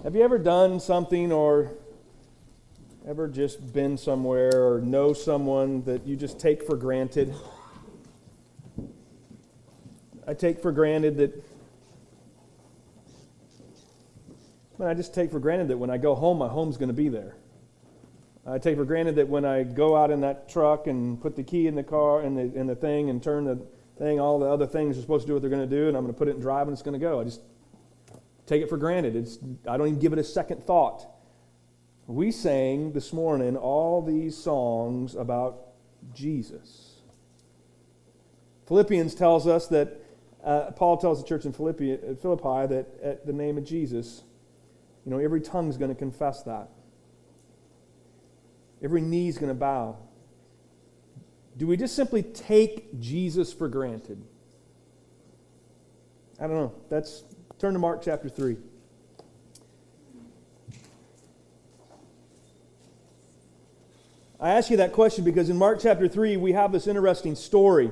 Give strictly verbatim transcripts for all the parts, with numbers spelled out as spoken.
Have you ever done something or ever just been somewhere or know someone that you just take for granted? I take for granted that, well, I just take for granted that when I go home, my home's going to be there. I take for granted that when I go out in that truck and put the key in the car and the, in the thing and turn the thing, all the other things are supposed to do what they're going to do, and I'm going to put it in drive and it's going to go. I just take it for granted. It's, I don't even give it a second thought. We sang this morning all these songs about Jesus. Philippians tells us that, uh, Paul tells the church in Philippi, Philippi that at the name of Jesus, you know, every tongue's going to confess that. Every knee's going to bow. Do we just simply take Jesus for granted? I don't know. That's turn to Mark chapter three. I ask you that question because in Mark chapter three we have this interesting story.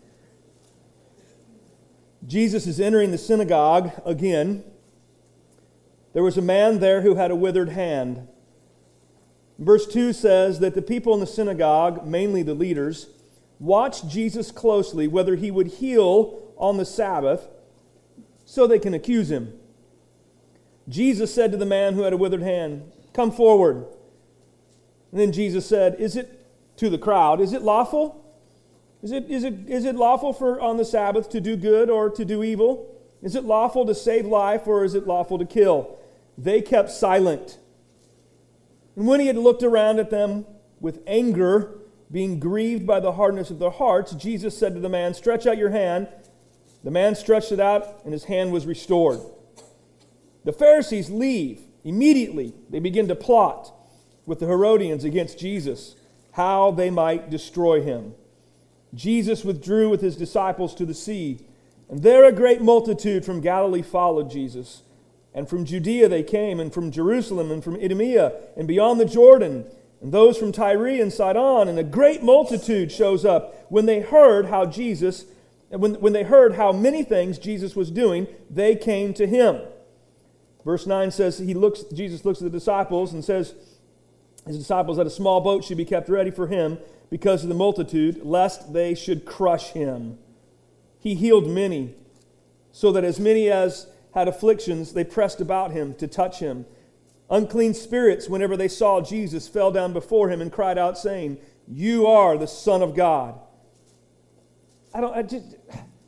Jesus is entering the synagogue again. There was a man there who had a withered hand. Verse two says that the people in the synagogue, mainly the leaders, watched Jesus closely whether he would heal on the Sabbath so they can accuse him. Jesus said to the man who had a withered hand, "Come forward." And then Jesus said, "Is it to the crowd, is it lawful? Is it, is it, is it lawful for on the Sabbath to do good or to do evil? Is it lawful to save life or is it lawful to kill?" They kept silent. And when he had looked around at them with anger, being grieved by the hardness of their hearts, Jesus said to the man, "Stretch out your hand." The man stretched it out, and his hand was restored. The Pharisees leave immediately. They begin to plot with the Herodians against Jesus, how they might destroy him. Jesus withdrew with his disciples to the sea, and there a great multitude from Galilee followed Jesus. And from Judea they came, and from Jerusalem, and from Idumea, and beyond the Jordan, and those from Tyre and Sidon, and a great multitude shows up when they heard how Jesus, when, when they heard how many things Jesus was doing, they came to him. Verse nine says, he looks, Jesus looks at the disciples and says, his disciples that a small boat should be kept ready for him because of the multitude, lest they should crush him. He healed many, so that as many as had afflictions, they pressed about him to touch him. Unclean spirits, whenever they saw Jesus, fell down before him and cried out, saying, "You are the Son of God." I don't, I just,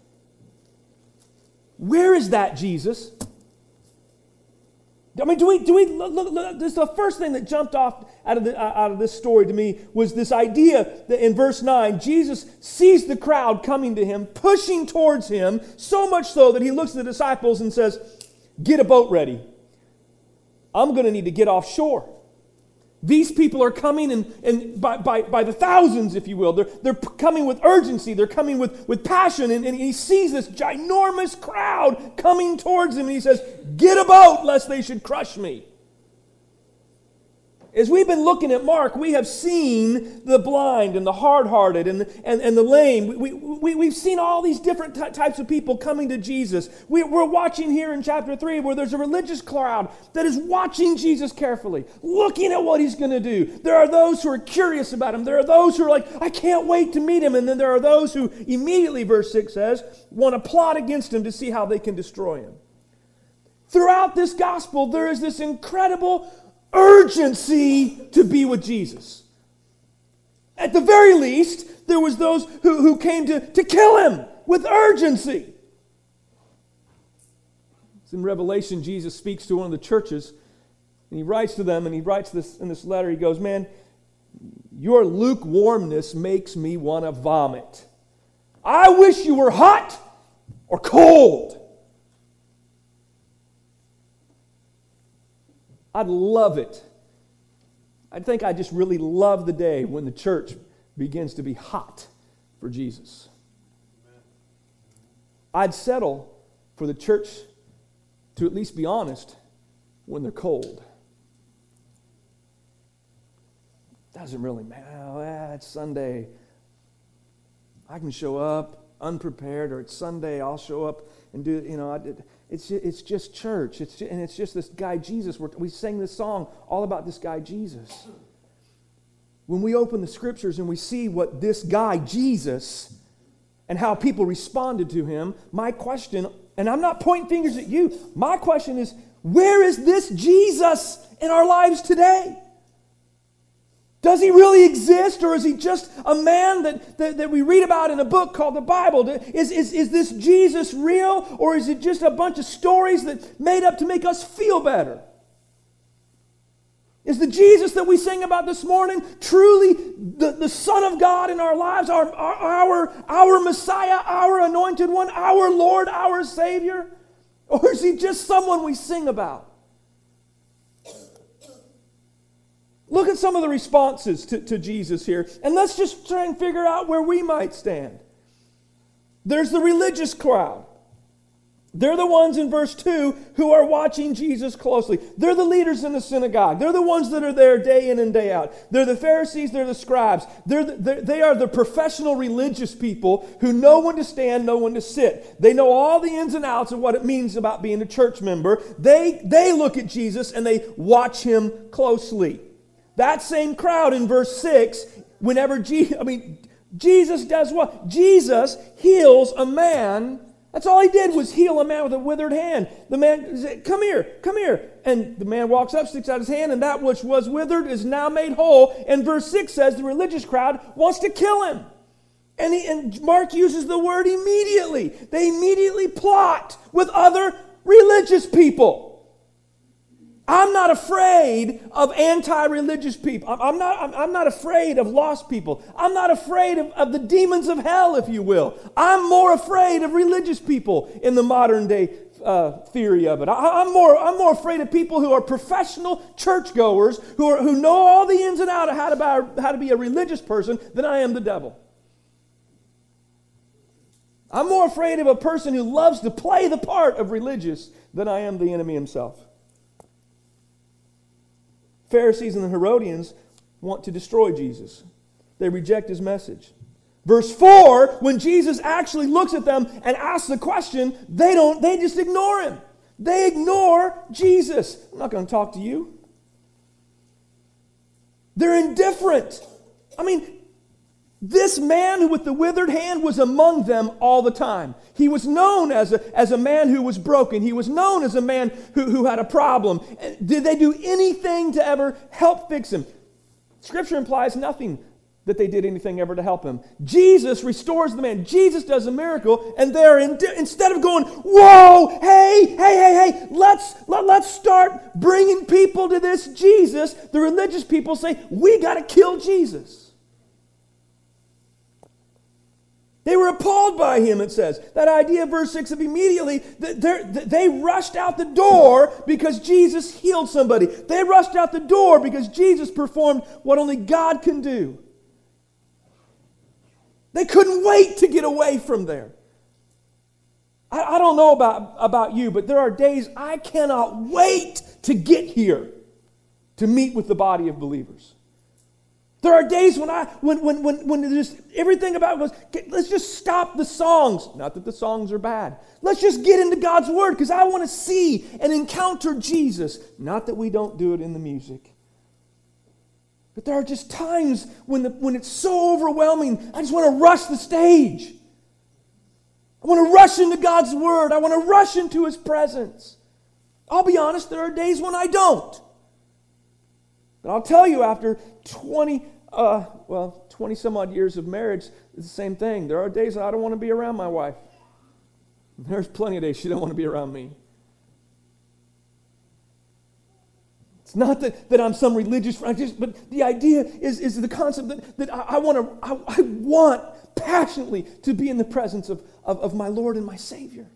where is that Jesus? I mean, do we, do we, look, look, look, this is the first thing that jumped off out of, the, out of this story to me was this idea that in verse nine, Jesus sees the crowd coming to him, pushing towards him, so much so that he looks at the disciples and says, "Get a boat ready. I'm going to need to get offshore. These people are coming and, and by, by, by the thousands, if you will. They're, they're coming with urgency. They're coming with, with passion. And, and he sees this ginormous crowd coming towards him. And he says, "Get a boat, lest they should crush me." As we've been looking at Mark, we have seen the blind and the hard-hearted and, and, and the lame. We, we, we've seen all these different ty- types of people coming to Jesus. We, we're watching here in chapter three where there's a religious crowd that is watching Jesus carefully, looking at what he's going to do. There are those who are curious about him. There are those who are like, "I can't wait to meet him." And then there are those who immediately, verse six says, want to plot against him to see how they can destroy him. Throughout this gospel, there is this incredible urgency to be with Jesus. At the very least, there was those who, who came to, to kill him with urgency. It's in Revelation, Jesus speaks to one of the churches, and he writes to them, and he writes this in this letter, he goes, "Man, your lukewarmness makes me want to vomit. I wish you were hot or cold." I'd love it. I think I just really love the day when the church begins to be hot for Jesus. I'd settle for the church to at least be honest when they're cold. Doesn't really matter. Oh, yeah, it's Sunday. I can show up. unprepared, or it's Sunday, I'll show up and do, you know, I did. It's just, it's just church. It's just, and it's just this guy Jesus. We're, we sang this song all about this guy Jesus. When we open the Scriptures and we see what this guy Jesus and how people responded to him, my question, and I'm not pointing fingers at you, my question is, where is this Jesus in our lives today? Does he really exist, or is he just a man that, that, that we read about in a book called the Bible? Is, is, is this Jesus real, or is it just a bunch of stories that made up to make us feel better? Is the Jesus that we sing about this morning truly the, the Son of God in our lives, our, our, our, our Messiah, our Anointed One, our Lord, our Savior? Or is he just someone we sing about? Look at some of the responses to, to Jesus here, and let's just try and figure out where we might stand. There's the religious crowd. They're the ones in verse two who are watching Jesus closely. They're the leaders in the synagogue. They're the ones that are there day in and day out. They're the Pharisees, they're the scribes. They're the, they're, they are the professional religious people who know when to stand, know when to sit. They know all the ins and outs of what it means about being a church member. They, they look at Jesus and they watch him closely. That same crowd in verse six, whenever Je- I mean, Jesus does what? Jesus heals a man. That's all he did, was heal a man with a withered hand. The man said, come here, come here. And the man walks up, sticks out his hand, and that which was withered is now made whole. And verse six says the religious crowd wants to kill him. And, he, and Mark uses the word immediately. They immediately plot with other religious people. I'm not afraid of anti-religious people. I'm, I'm, not, I'm, I'm not afraid of lost people. I'm not afraid of, of the demons of hell, if you will. I'm more afraid of religious people in the modern day uh, theory of it. I, I'm, more, I'm more afraid of people who are professional churchgoers who, are, who know all the ins and outs of how to, be, how to be a religious person than I am the devil. I'm more afraid of a person who loves to play the part of religious than I am the enemy himself. Pharisees and the Herodians want to destroy Jesus. They reject his message. Verse four, when Jesus actually looks at them and asks the question, they don't, they just ignore him. They ignore Jesus. I'm not going to talk to you. They're indifferent. I mean, this man with the withered hand was among them all the time. He was known as a, as a man who was broken. He was known as a man who, who had a problem. Did they do anything to ever help fix him? Scripture implies nothing that they did anything ever to help him. Jesus restores the man. Jesus does a miracle, and they're in, instead of going, whoa, hey, hey, hey, hey, let's, let, let's start bringing people to this Jesus, the religious people say, we got to kill Jesus. They were appalled by him, it says. That idea, verse six, of immediately, they rushed out the door because Jesus healed somebody. They rushed out the door because Jesus performed what only God can do. They couldn't wait to get away from there. I, I don't know about, about you, but there are days I cannot wait to get here to meet with the body of believers. There are days when I, when when when when just everything about it goes, let's just stop the songs. Not that the songs are bad. Let's just get into God's Word because I want to see and encounter Jesus. Not that we don't do it in the music. But there are just times when the, when it's so overwhelming, I just want to rush the stage. I want to rush into God's Word. I want to rush into His presence. I'll be honest, there are days when I don't. But I'll tell you, after twenty, uh, well, twenty some odd years of marriage, it's the same thing. There are days that I don't want to be around my wife. There's plenty of days she don't want to be around me. It's not that, that I'm some religious friend, just, but the idea is, is the concept that, that I, I want to, I, I want passionately to be in the presence of, of, of my Lord and my Savior.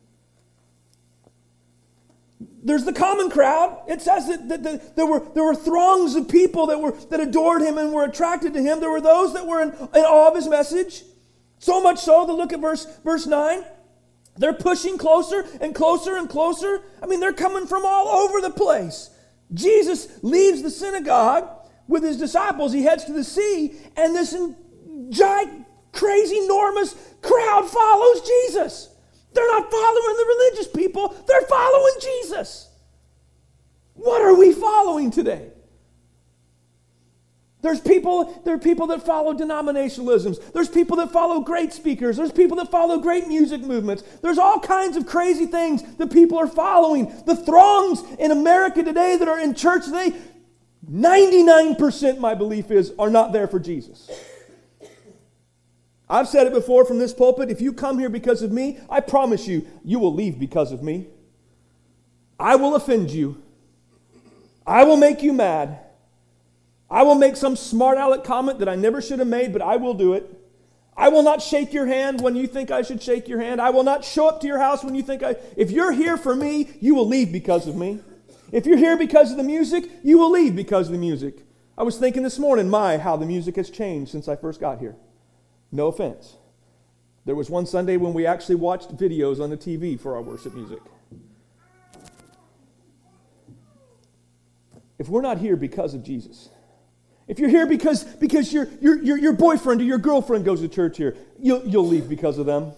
There's the common crowd. It says that, that, that there were there were throngs of people that were that adored him and were attracted to him. There were those that were in, in awe of his message. So much so to look at verse verse nine. They're pushing closer and closer and closer. I mean, they're coming from all over the place. Jesus leaves the synagogue with his disciples. He heads to the sea, and this giant crazy, enormous crowd follows Jesus. They're not following the religious people. They're following Jesus. What are we following today? There's people, there are people that follow denominationalisms. There's people that follow great speakers. There's people that follow great music movements. There's all kinds of crazy things that people are following. The throngs in America today that are in church today, ninety-nine percent, my belief is, are not there for Jesus. I've said it before from this pulpit, if you come here because of me, I promise you, you will leave because of me. I will offend you. I will make you mad. I will make some smart aleck comment that I never should have made, but I will do it. I will not shake your hand when you think I should shake your hand. I will not show up to your house when you think I... If you're here for me, you will leave because of me. If you're here because of the music, you will leave because of the music. I was thinking this morning, my, how the music has changed since I first got here. No offense. There was one Sunday when we actually watched videos on the T V for our worship music. If we're not here because of Jesus... If you're here because, because your, your, your, your boyfriend or your girlfriend goes to church here, you'll, you'll leave because of them.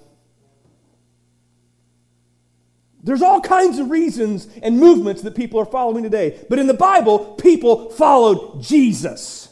There's all kinds of reasons and movements that people are following today. But in the Bible, people followed Jesus.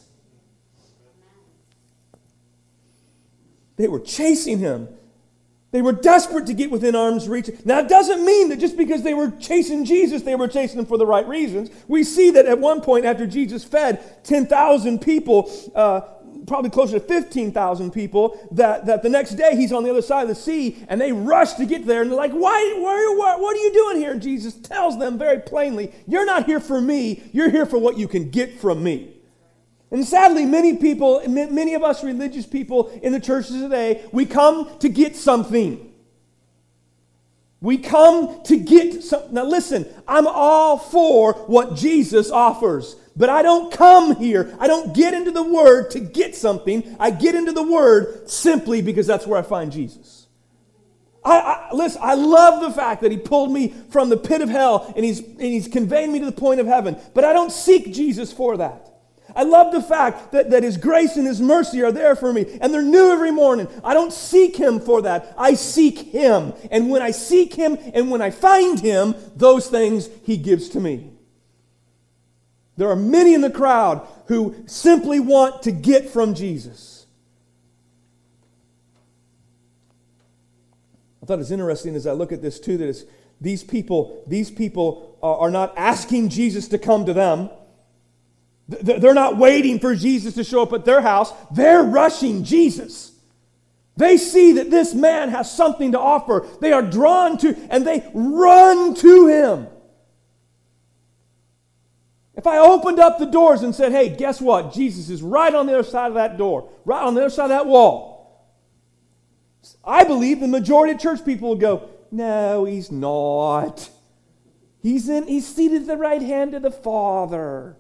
They were chasing him. They were desperate to get within arm's reach. Now, it doesn't mean that just because they were chasing Jesus, they were chasing him for the right reasons. We see that at one point after Jesus fed ten thousand people, uh, probably closer to fifteen thousand people, that, that the next day he's on the other side of the sea, and they rush to get there, and they're like, why, why, why, what are you doing here? And Jesus tells them very plainly, you're not here for me, you're here for what you can get from me. And sadly, many people, many of us religious people in the churches today, we come to get something. We come to get something. Now listen, I'm all for what Jesus offers, but I don't come here, I don't get into the Word to get something. I get into the Word simply because that's where I find Jesus. I, I, listen, I love the fact that he pulled me from the pit of hell and he's, and he's conveyed me to the point of heaven, but I don't seek Jesus for that. I love the fact that, that his grace and his mercy are there for me, and they're new every morning. I don't seek him for that. I seek him. And when I seek him and when I find him, those things he gives to me. There are many in the crowd who simply want to get from Jesus. I thought it was interesting as I look at this too, that it's, these people, these people are, are not asking Jesus to come to them. They're not waiting for Jesus to show up at their house. They're rushing Jesus. They see that this man has something to offer. They are drawn to, and they run to him. If I opened up the doors and said, hey, guess what? Jesus is right on the other side of that door, right on the other side of that wall. I believe the majority of church people would go, no, he's not. He's in. He's seated at the right hand of the Father.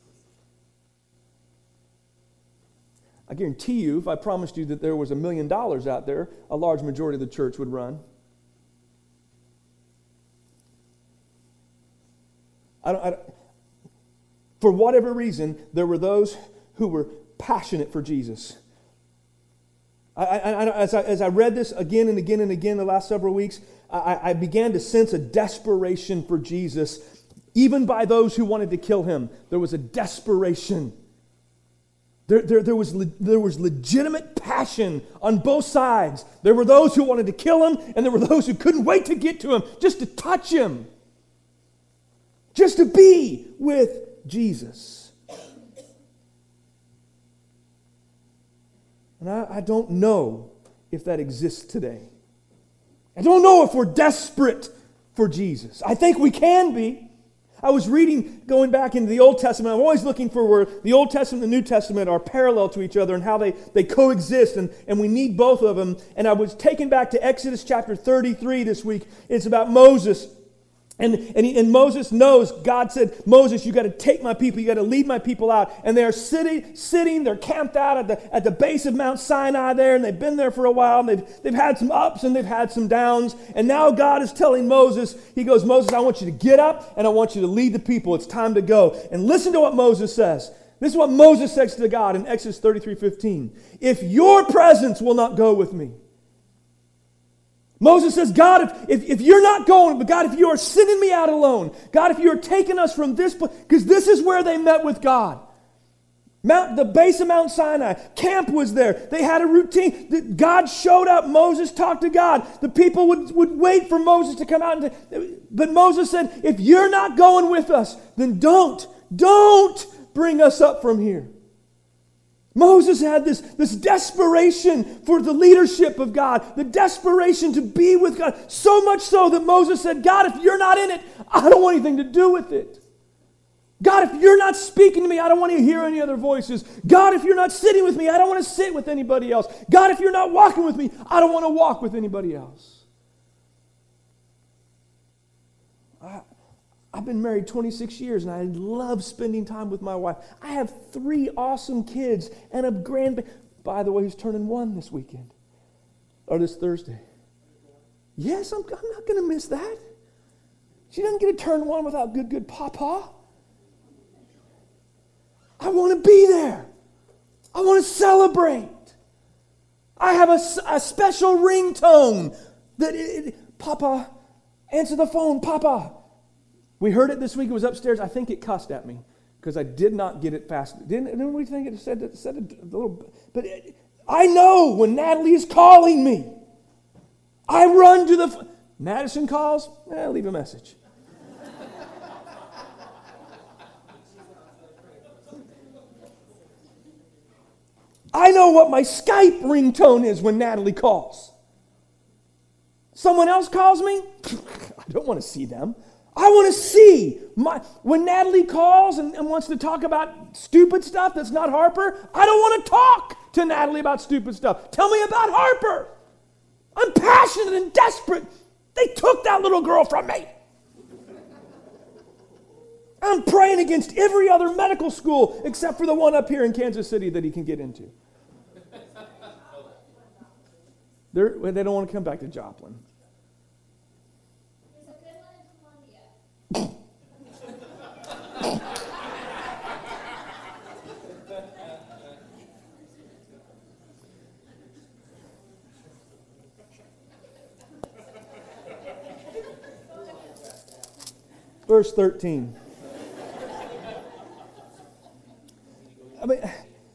I guarantee you, if I promised you that there was a million dollars out there, a large majority of the church would run. I don't, I don't, for whatever reason, there were those who were passionate for Jesus. I, I, I, as, I, as I read this again and again and again the last several weeks, I, I began to sense a desperation for Jesus. Even by those who wanted to kill him, there was a desperation. There, there, there, was, there was legitimate passion on both sides. There were those who wanted to kill him, and there were those who couldn't wait to get to him, just to touch him, just to be with Jesus. And I, I don't know if that exists today. I don't know if we're desperate for Jesus. I think we can be. I was reading, going back into the Old Testament. I'm always looking for where the Old Testament and the New Testament are parallel to each other and how they, they coexist, and, and we need both of them. And I was taken back to Exodus chapter thirty-three this week. It's about Moses. And, and, he, and Moses knows, God said, Moses, you got to take my people, you got to lead my people out. And they're sitting, sitting, they're camped out at the, at the base of Mount Sinai there, and they've been there for a while, and they've, they've had some ups and they've had some downs. And now God is telling Moses, he goes, Moses, I want you to get up and I want you to lead the people. It's time to go. And listen to what Moses says. This is what Moses says to God in Exodus thirty-three fifteen. If your presence will not go with me. Moses says, God, if, if, if you're not going, but God, if you are sending me out alone, God, if you're taking us from this place, because this is where they met with God. Mount, the base of Mount Sinai, camp was there. They had a routine. God showed up. Moses talked to God. The people would, would wait for Moses to come out. And to, but Moses said, if you're not going with us, then don't, don't bring us up from here. Moses had this, this desperation for the leadership of God, the desperation to be with God, so much so that Moses said, God, if you're not in it, I don't want anything to do with it. God, if you're not speaking to me, I don't want to hear any other voices. God, if you're not sitting with me, I don't want to sit with anybody else. God, if you're not walking with me, I don't want to walk with anybody else. I, I've been married twenty-six years, and I love spending time with my wife. I have three awesome kids and a grandbaby. By the way, who's turning one this weekend? Or this Thursday? Yes, I'm, I'm not going to miss that. She doesn't get to turn one without good, good papa. I want to be there. I want to celebrate. I have a, a special ringtone that, it, it, Papa, answer the phone, Papa. We heard it this week. It was upstairs. I think it cussed at me because I did not get it fast. Didn't, didn't we think it said, it said a little, but it, I know when Natalie is calling me. I run to the, Madison calls, eh, leave a message. I know what my Skype ringtone is when Natalie calls. Someone else calls me, I don't want to see them. I want to see. My, when Natalie calls and, and wants to talk about stupid stuff that's not Harper, I don't want to talk to Natalie about stupid stuff. Tell me about Harper. I'm passionate and desperate. They took that little girl from me. I'm praying against every other medical school except for the one up here in Kansas City that he can get into. They're, they don't want to come back to Joplin. There's a good one in Columbia. Verse thirteen. I mean,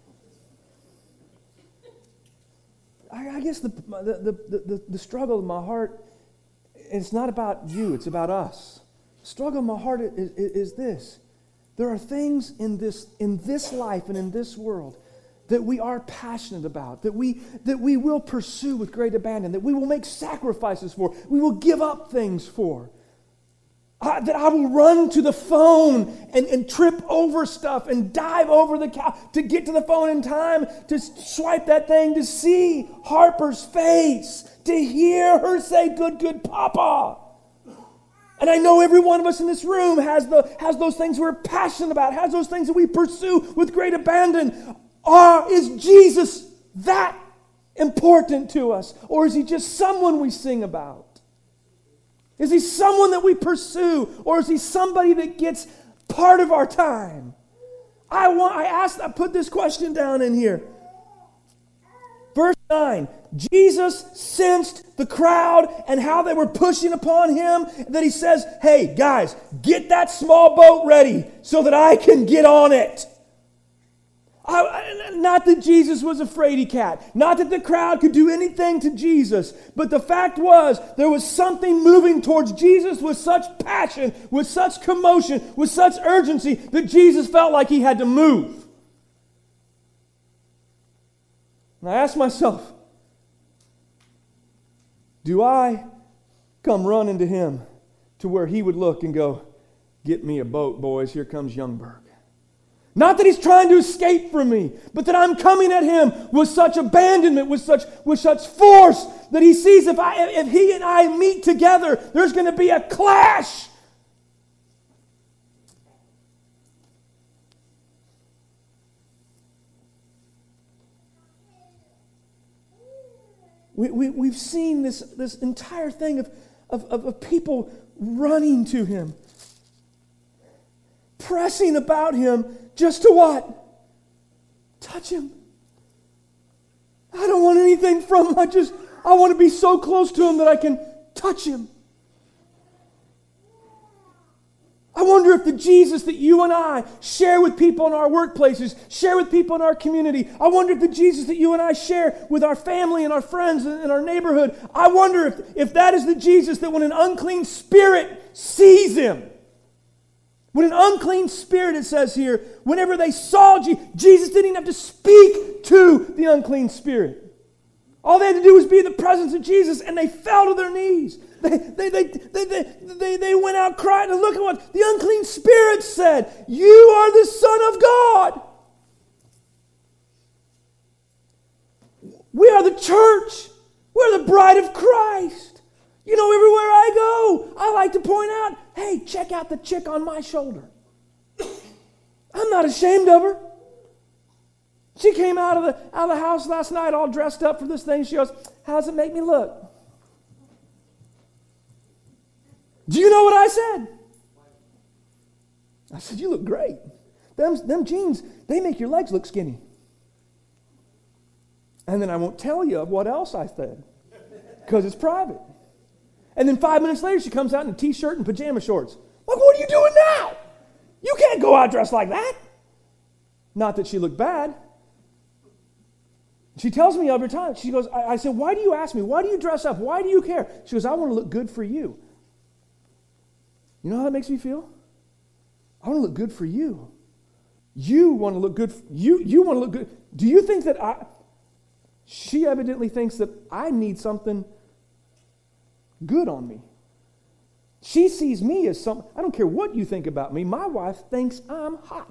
I, I guess the the, the, the the struggle in my heart, it's not about you, it's about us. The struggle in my heart is, is, is this. There are things in this in this life and in this world that we are passionate about, that we that we will pursue with great abandon, that we will make sacrifices for, we will give up things for. I, that I will run to the phone and, and trip over stuff and dive over the couch to get to the phone in time to swipe that thing, to see Harper's face, to hear her say, good, good, Papa. And I know every one of us in this room has, the, has those things we're passionate about, has those things that we pursue with great abandon. Are, is Jesus that important to us? Or is he just someone we sing about? Is he someone that we pursue, or is he somebody that gets part of our time? I want. I asked. I put this question down in here. Verse nine. Jesus sensed the crowd and how they were pushing upon him. That he says, "Hey guys, get that small boat ready so that I can get on it." I, not that Jesus was a fraidy cat. Not that the crowd could do anything to Jesus. But the fact was, there was something moving towards Jesus with such passion, with such commotion, with such urgency, that Jesus felt like he had to move. And I asked myself, do I come running to him to where he would look and go, get me a boat, boys, here comes Youngberg. Not that he's trying to escape from me, but that I'm coming at him with such abandonment, with such with such force, that he sees if I if he and I meet together, there's going to be a clash. We, we, we've seen this, this entire thing of, of, of, of people running to him, pressing about him, just to what? touch him. I don't want anything from him. I just, I want to be so close to him that I can touch him. I wonder if the Jesus that you and I share with people in our workplaces, share with people in our community, I wonder if the Jesus that you and I share with our family and our friends and our neighborhood, I wonder if, if that is the Jesus that when an unclean spirit sees him, when an unclean spirit, it says here, whenever they saw Jesus, Jesus didn't even have to speak to the unclean spirit. All they had to do was be in the presence of Jesus, and they fell to their knees. They, they, they, they, they, they, they went out crying, and look at what the unclean spirit said. You are the Son of God. We are the church. We're the bride of Christ. You know, everywhere I go, I like to point out, hey, check out the chick on my shoulder. I'm not ashamed of her. She came out of the out of the house last night all dressed up for this thing. She goes, how does it make me look? Do you know what I said? I said, you look great. Them, them jeans, they make your legs look skinny. And then I won't tell you what else I said because it's private. And then five minutes later, she comes out in a t-shirt and pajama shorts. Like, what are you doing now? You can't go out dressed like that. Not that she looked bad. She tells me every time. She goes, I, I said, why do you ask me? Why do you dress up? Why do you care? She goes, I want to look good for you. You know how that makes me feel? I want to look good for you. You want to look good. For, you, you want to look good. Do you think that I... She evidently thinks that I need something good on me. She sees me as some... I don't care what you think about me. My wife thinks I'm hot.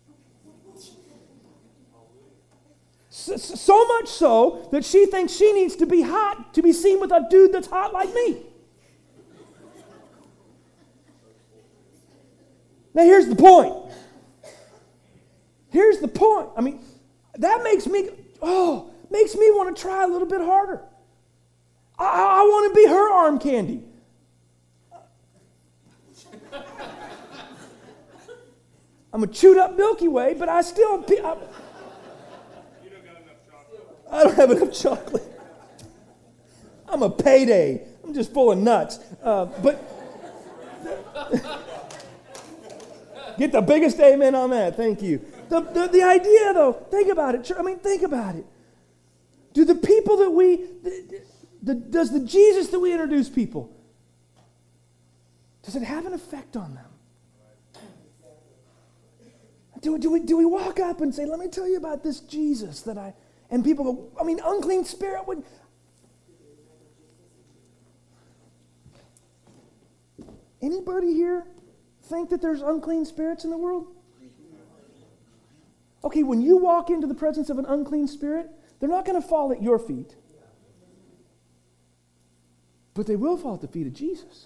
So, so much so that she thinks she needs to be hot to be seen with a dude that's hot like me. Now here's the point. Here's the point. I mean, that makes me, oh, makes me want to try a little bit harder. I, I, I want to be her arm candy. I'm a chewed up Milky Way, but I still... I, I don't have enough chocolate. I'm a payday. I'm just full of nuts. Uh, but get the biggest amen on that. Thank you. The, the, the idea, though, think about it. I mean, think about it. Do the people that we, the, the, does the Jesus that we introduce people, does it have an effect on them? Do, do, we, do we walk up and say, let me tell you about this Jesus that I... And people go, I mean, unclean spirit would... Anybody here think that there's unclean spirits in the world? Okay, when you walk into the presence of an unclean spirit, they're not going to fall at your feet. But they will fall at the feet of Jesus.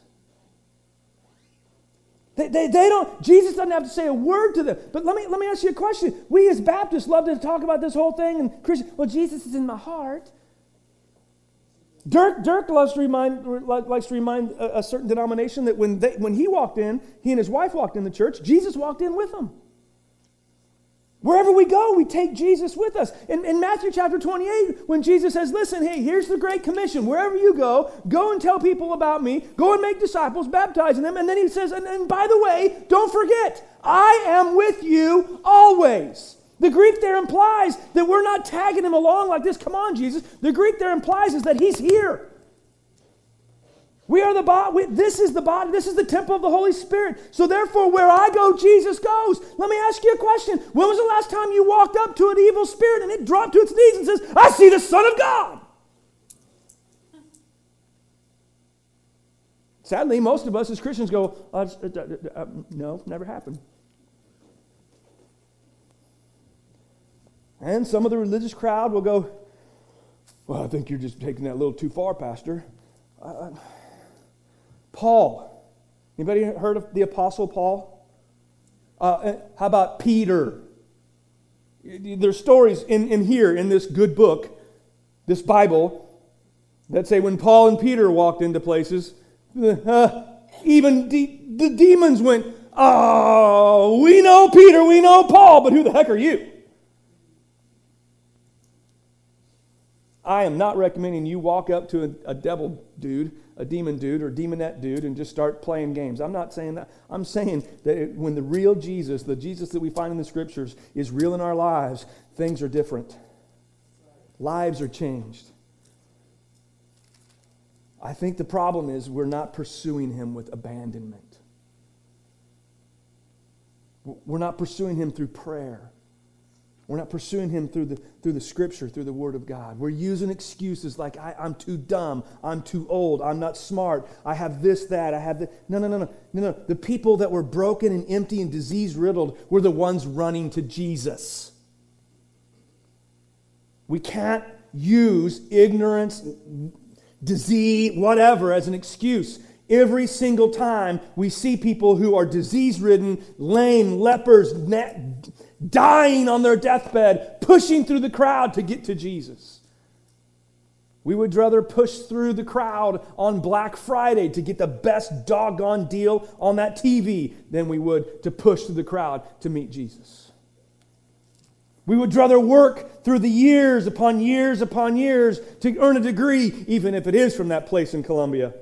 They, they, they don't, Jesus doesn't have to say a word to them. But let me, let me ask you a question. We as Baptists love to talk about this whole thing, and Christians, well, Jesus is in my heart. Dirk, Dirk loves to remind, likes to remind a, a certain denomination that when, they, when he walked in, he and his wife walked in the church, Jesus walked in with them. Wherever we go, we take Jesus with us. In, in Matthew chapter twenty-eight, when Jesus says, listen, hey, here's the Great Commission. Wherever you go, go and tell people about me. Go and make disciples, baptizing them. And then he says, and, and by the way, don't forget, I am with you always. The Greek there implies that we're not tagging him along like this. Come on, Jesus. The Greek there implies is that he's here. We are the body. This is the body. This is the temple of the Holy Spirit. So therefore, where I go, Jesus goes. Let me ask you a question. When was the last time you walked up to an evil spirit and it dropped to its knees and says, I see the Son of God? Sadly, most of us as Christians go, uh, uh, uh, uh, no, never happened. And some of the religious crowd will go, well, I think you're just taking that a little too far, Pastor. Uh, Paul. Anybody heard of the Apostle Paul? Uh, how about Peter? There's stories in, in here, in this good book, this Bible, that say when Paul and Peter walked into places, uh, even de- the demons went, oh, we know Peter, we know Paul, but who the heck are you? I am not recommending you walk up to a, a devil dude, a demon dude, or demonette dude and just start playing games. I'm not saying that. I'm saying that it, when the real Jesus, the Jesus that we find in the Scriptures, is real in our lives, things are different. Lives are changed. I think the problem is we're not pursuing Him with abandonment. We're not pursuing Him through prayer. We're not pursuing Him through the through the Scripture, through the Word of God. We're using excuses like, I, I'm too dumb, I'm too old, I'm not smart, I have this, that, I have that. No, no, no, no, no, no. The people that were broken and empty and disease-riddled were the ones running to Jesus. We can't use ignorance, disease, whatever, as an excuse. Every single time we see people who are disease-ridden, lame, lepers, na- dying on their deathbed, pushing through the crowd to get to Jesus. We would rather push through the crowd on Black Friday to get the best doggone deal on that T V than we would to push through the crowd to meet Jesus. We would rather work through the years upon years upon years to earn a degree, even if it is from that place in Columbia.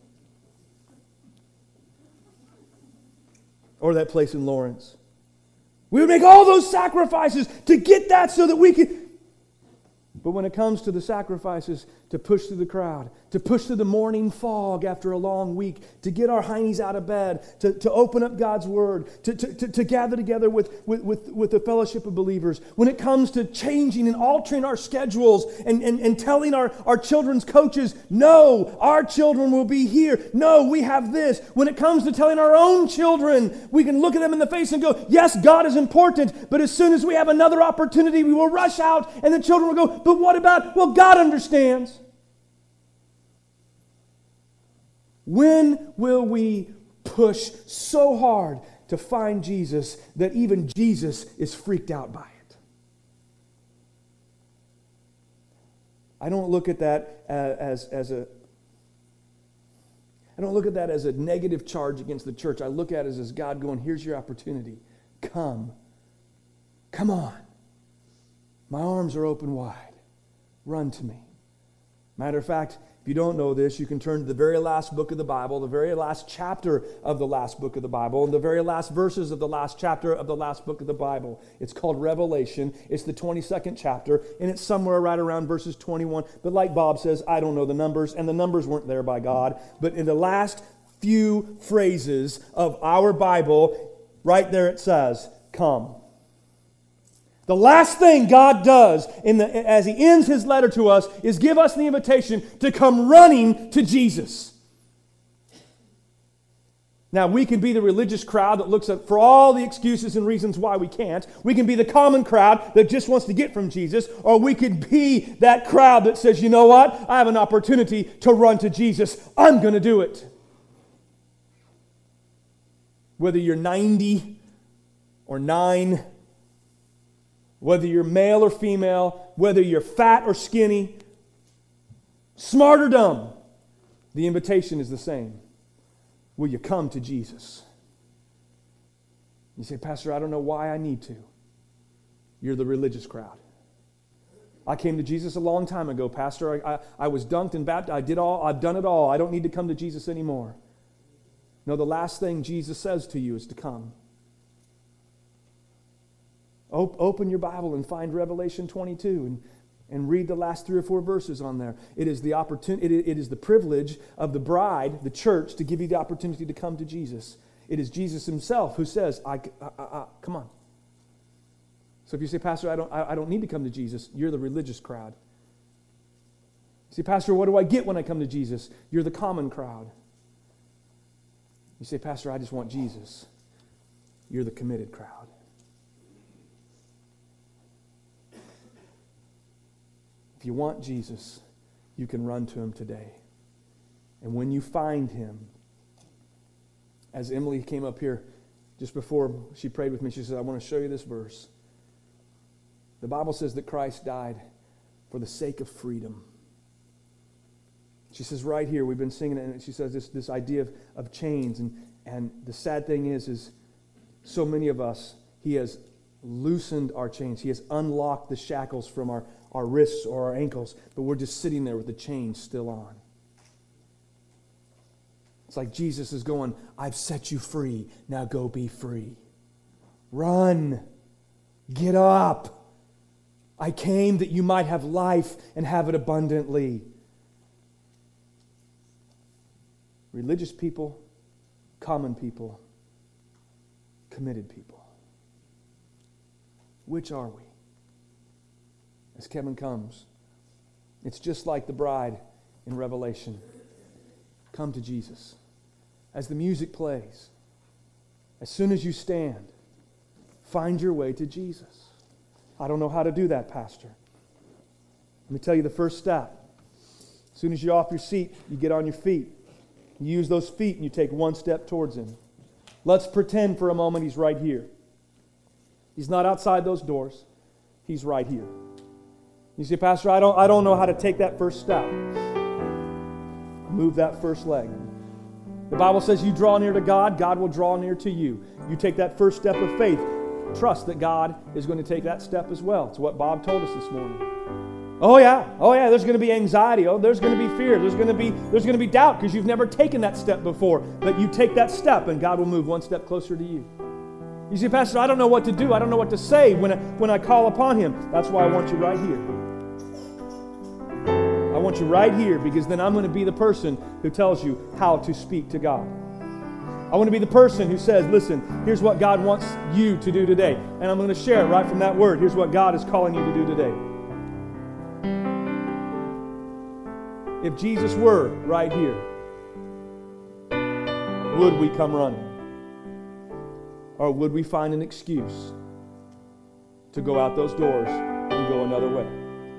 Or that place in Lawrence. We would make all those sacrifices to get that so that we could... But when it comes to the sacrifices to push through the crowd, to push through the morning fog after a long week, to get our heinies out of bed, to, to open up God's Word, to, to, to, to gather together with, with, with, with the fellowship of believers, when it comes to changing and altering our schedules and, and, and telling our, our children's coaches, no, our children will be here. No, we have this. When it comes to telling our own children, we can look at them in the face and go, yes, God is important, but as soon as we have another opportunity, we will rush out and the children will go, but what about, well, God understands. When will we push so hard to find Jesus that even Jesus is freaked out by it? I don't look at that as, as a I don't look at that as a negative charge against the church. I look at it as God going, here's your opportunity. Come. Come on. My arms are open wide. Run to me. Matter of fact, if you don't know this, you can turn to the very last book of the Bible, the very last chapter of the last book of the Bible, and the very last verses of the last chapter of the last book of the Bible. It's called Revelation. It's the twenty-second chapter, and it's somewhere right around verses twenty-one. But like Bob says, I don't know the numbers, and the numbers weren't there by God. But in the last few phrases of our Bible, right there it says, come. The last thing God does in the, as He ends His letter to us is give us the invitation to come running to Jesus. Now, we can be the religious crowd that looks at for all the excuses and reasons why we can't. We can be the common crowd that just wants to get from Jesus. Or we could be that crowd that says, you know what? I have an opportunity to run to Jesus. I'm going to do it. Whether you're ninety or nine, whether you're male or female, whether you're fat or skinny, smart or dumb, the invitation is the same. Will you come to Jesus? You say, Pastor, I don't know why I need to. You're the religious crowd. I came to Jesus a long time ago, Pastor. I, I, I was dunked and baptized. I did all, I've done it all. I don't need to come to Jesus anymore. No, the last thing Jesus says to you is to come. Open your Bible and find Revelation twenty-two and, and read the last three or four verses on there. It is the opportunity. It, it is the privilege of the bride, the church, to give you the opportunity to come to Jesus. It is Jesus Himself who says, "I, I, I, I come on." So if you say, Pastor, I don't, I, I don't need to come to Jesus, you're the religious crowd. You say, Pastor, what do I get when I come to Jesus? You're the common crowd. You say, Pastor, I just want Jesus. You're the committed crowd. If you want Jesus, you can run to Him today. And when you find Him, as Emily came up here just before she prayed with me, she said, I want to show you this verse. The Bible says that Christ died for the sake of freedom. She says right here, we've been singing it, and she says this, this idea of, of chains. And, and the sad thing is, is so many of us, He has loosened our chains. He has unlocked the shackles from our, our wrists or our ankles, but we're just sitting there with the chains still on. It's like Jesus is going, I've set you free. Now go be free. Run. Get up. I came that you might have life and have it abundantly. Religious people, common people, committed people. Which are we? As Kevin comes, it's just like the bride in Revelation. Come to Jesus. As the music plays, as soon as you stand, find your way to Jesus. I don't know how to do that, Pastor. Let me tell you the first step. As soon as you're off your seat, you get on your feet. You use those feet and you take one step towards Him. Let's pretend for a moment He's right here. He's not outside those doors. He's right here. You say, Pastor, I don't, I don't know how to take that first step. Move that first leg. The Bible says you draw near to God, God will draw near to you. You take that first step of faith. Trust that God is going to take that step as well. It's what Bob told us this morning. Oh yeah, oh yeah, there's going to be anxiety. Oh, there's going to be fear. There's going to be, there's going to be doubt because you've never taken that step before. But you take that step and God will move one step closer to you. You say, Pastor, I don't know what to do. I don't know what to say when I, when I call upon Him. That's why I want you right here. I want you right here because then I'm going to be the person who tells you how to speak to God. I want to be the person who says, listen, here's what God wants you to do today. And I'm going to share it right from that word. Here's what God is calling you to do today. If Jesus were right here, would we come running? Or would we find an excuse to go out those doors and go another way?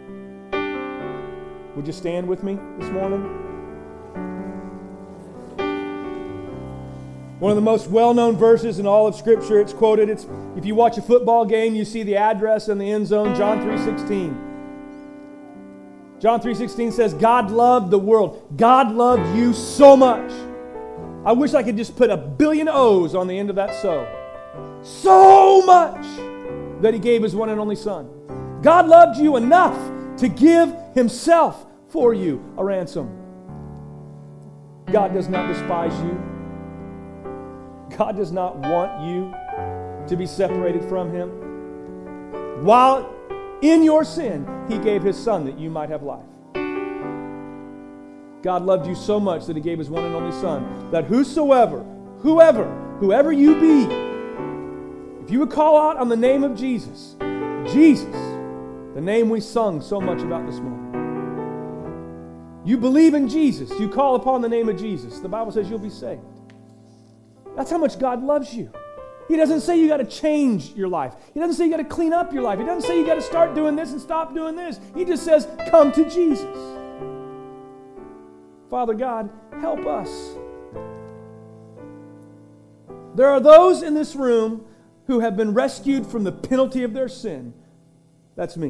Would you stand with me this morning? One of the most well-known verses in all of Scripture, it's quoted. It's if you watch a football game, you see the address in the end zone, John three sixteen. John three sixteen says, God loved the world. God loved you so much. I wish I could just put a billion O's on the end of that so. So much that He gave His one and only Son. God loved you enough to give Himself for you a ransom. God does not despise you. God does not want you to be separated from Him. While in your sin, He gave His Son that you might have life. God loved you so much that He gave His one and only Son, that whosoever, whoever, whoever you be, if you would call out on the name of Jesus, Jesus, the name we sung so much about this morning. You believe in Jesus, you call upon the name of Jesus, the Bible says you'll be saved. That's how much God loves you. He doesn't say you got to change your life. He doesn't say you got to clean up your life. He doesn't say you got to start doing this and stop doing this. He just says, come to Jesus. Father God, help us. There are those in this room who have been rescued from the penalty of their sin. That's me.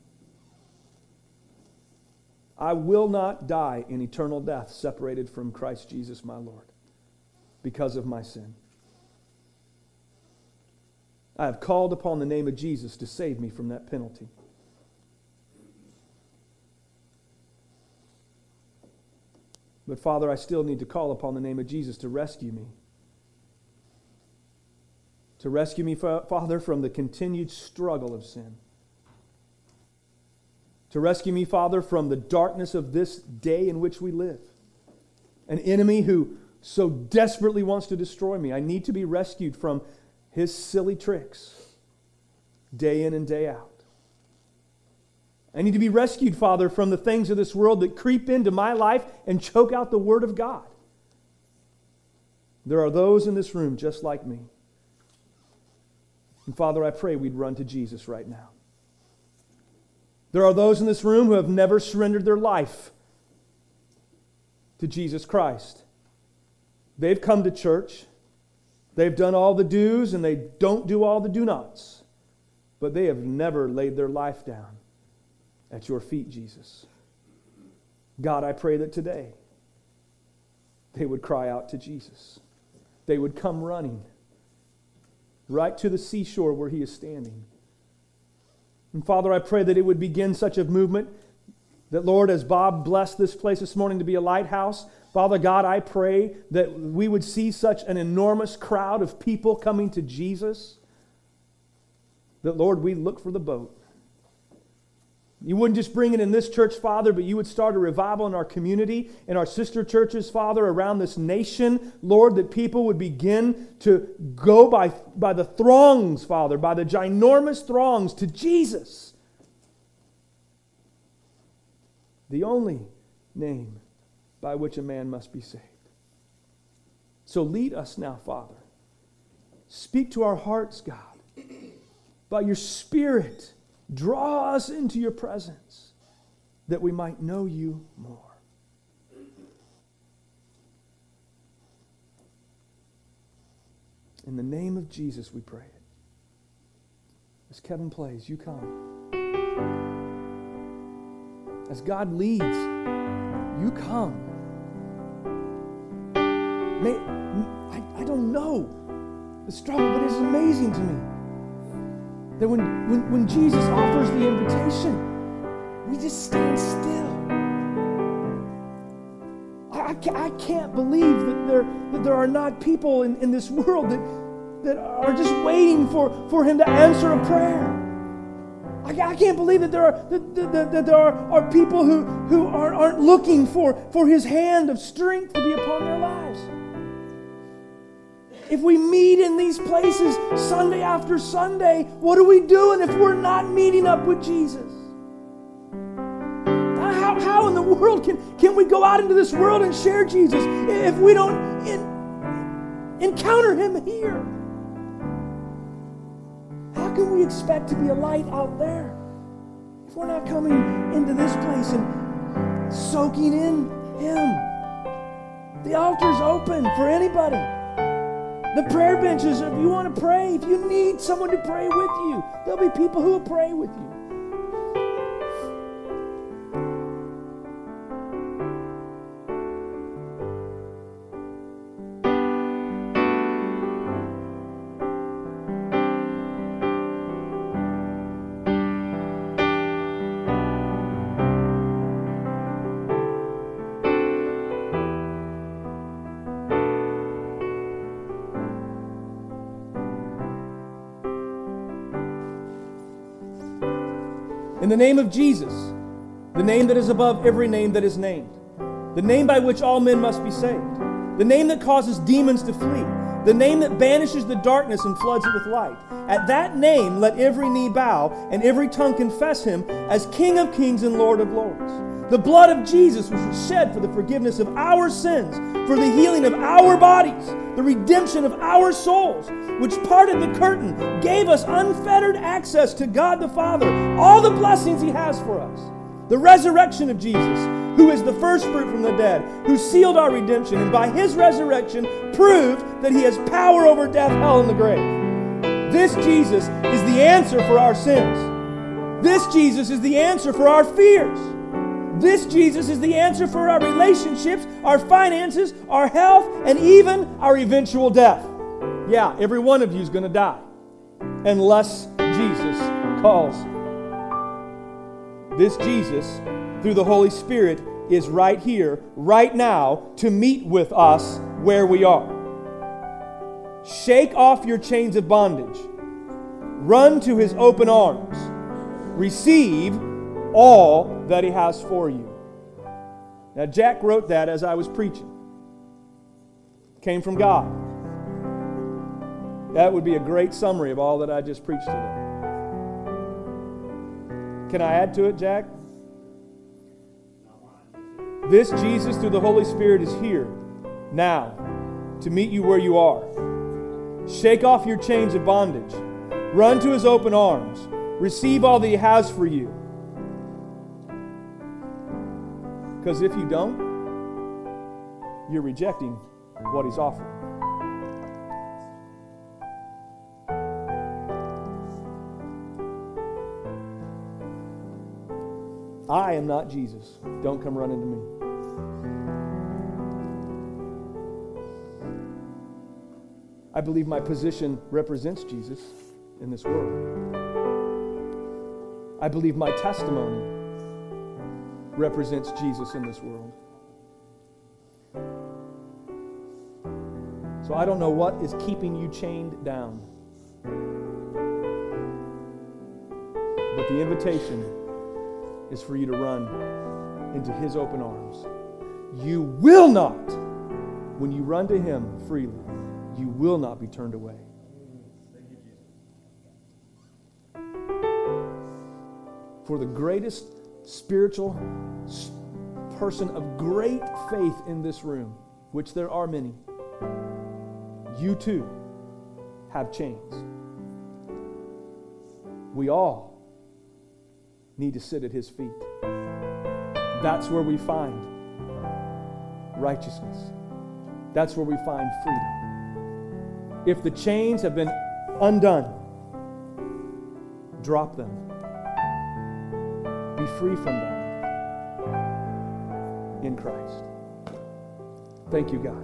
I will not die in eternal death separated from Christ Jesus my Lord because of my sin. I have called upon the name of Jesus to save me from that penalty. But Father, I still need to call upon the name of Jesus to rescue me. To rescue me, Father, from the continued struggle of sin. To rescue me, Father, from the darkness of this day in which we live. An enemy who so desperately wants to destroy me. I need to be rescued from his silly tricks, day in and day out. I need to be rescued, Father, from the things of this world that creep into my life and choke out the Word of God. There are those in this room just like me. And Father, I pray we'd run to Jesus right now. There are those in this room who have never surrendered their life to Jesus Christ. They've come to church. They've done all the do's and they don't do all the do-nots. But they have never laid their life down at your feet, Jesus. God, I pray that today they would cry out to Jesus. They would come running. right to the seashore where he is standing. And Father, I pray that it would begin such a movement that, Lord, as Bob blessed this place this morning to be a lighthouse, Father God, I pray that we would see such an enormous crowd of people coming to Jesus that, Lord, we look for the boat. You wouldn't just bring it in this church, Father, but you would start a revival in our community, in our sister churches, Father, around this nation, Lord, that people would begin to go by, by the throngs, Father, by the ginormous throngs to Jesus. The only name by which a man must be saved. So lead us now, Father. Speak to our hearts, God. By your Spirit, draw us into your presence that we might know you more. In the name of Jesus we pray it. As Kevin plays, you come. As God leads, you come. May, I, I don't know the struggle, but it's amazing to me that when, when, when Jesus offers the invitation, we just stand still. I, I, can't, I can't believe that there, that there are not people in, in this world that, that are just waiting for, for Him to answer a prayer. I, I can't believe that there are that, that, that there are, are people who, who aren't, aren't looking for, for His hand of strength to be upon their lives. If we meet in these places Sunday after Sunday, what are we doing if we're not meeting up with Jesus? How, how in the world can, can we go out into this world and share Jesus if we don't in, encounter Him here? How can we expect to be a light out there if we're not coming into this place and soaking in Him? The altar's open for anybody. The prayer benches, if you want to pray, if you need someone to pray with you, there'll be people who will pray with you. In the name of Jesus, the name that is above every name that is named, the name by which all men must be saved, the name that causes demons to flee, the name that banishes the darkness and floods it with light. At that name let every knee bow and every tongue confess Him as King of kings and Lord of lords. The blood of Jesus was shed for the forgiveness of our sins, for the healing of our bodies, the redemption of our souls, which parted the curtain, gave us unfettered access to God the Father, all the blessings He has for us. The resurrection of Jesus, who is the first fruit from the dead, who sealed our redemption, and by His resurrection proved that He has power over death, hell, and the grave. This Jesus is the answer for our sins. This Jesus is the answer for our fears. This Jesus is the answer for our relationships, our finances, our health, and even our eventual death. Yeah, every one of you is going to die unless Jesus calls. This Jesus, through the Holy Spirit, is right here, right now, to meet with us where we are. Shake off your chains of bondage. Run to His open arms. Receive all that He has for you. Now, Jack wrote that as I was preaching. Came from God. That would be a great summary of all that I just preached today. Can I add to it, Jack? This Jesus, through the Holy Spirit, is here now to meet you where you are. Shake off your chains of bondage. Run to His open arms. Receive all that He has for you. Because if you don't, you're rejecting what He's offering. I am not Jesus. Don't come running to me. I believe my position represents Jesus in this world. I believe my testimony represents Jesus in this world. So I don't know what is keeping you chained down. But the invitation is for you to run into His open arms. You will not, when you run to Him freely, you will not be turned away. For the greatest spiritual person of great faith in this room, which there are many, you too have chains. We all need to sit at His feet. That's where we find righteousness. That's where we find freedom. If the chains have been undone, drop them. Be free from them in Christ. Thank you, God.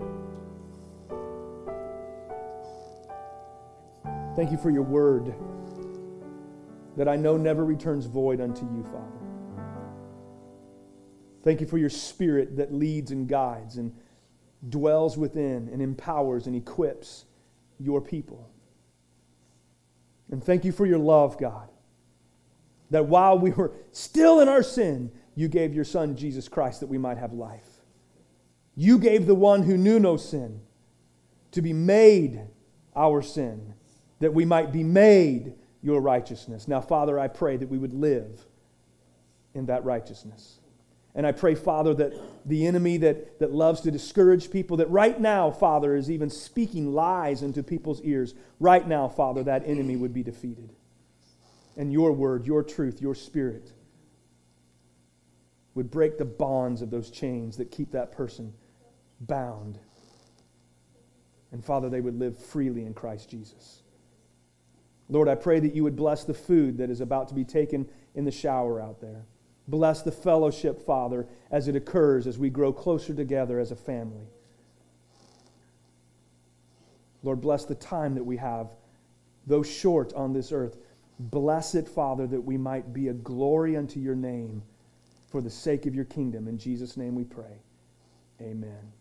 Thank you for your word that I know never returns void unto you, Father. Thank you for your Spirit that leads and guides and dwells within and empowers and equips your people. And thank you for your love, God, that while we were still in our sin, you gave your Son, Jesus Christ, that we might have life. You gave the one who knew no sin to be made our sin, that we might be made your righteousness. Now, Father, I pray that we would live in that righteousness. And I pray, Father, that the enemy that, that loves to discourage people, that right now, Father, is even speaking lies into people's ears. Right now, Father, that enemy would be defeated. And your word, your truth, your Spirit would break the bonds of those chains that keep that person bound. And Father, they would live freely in Christ Jesus. Lord, I pray that you would bless the food that is about to be taken in the shower out there. Bless the fellowship, Father, as it occurs, as we grow closer together as a family. Lord, bless the time that we have, though short on this earth. Bless it, Father, that we might be a glory unto your name for the sake of your kingdom. In Jesus' name we pray. Amen.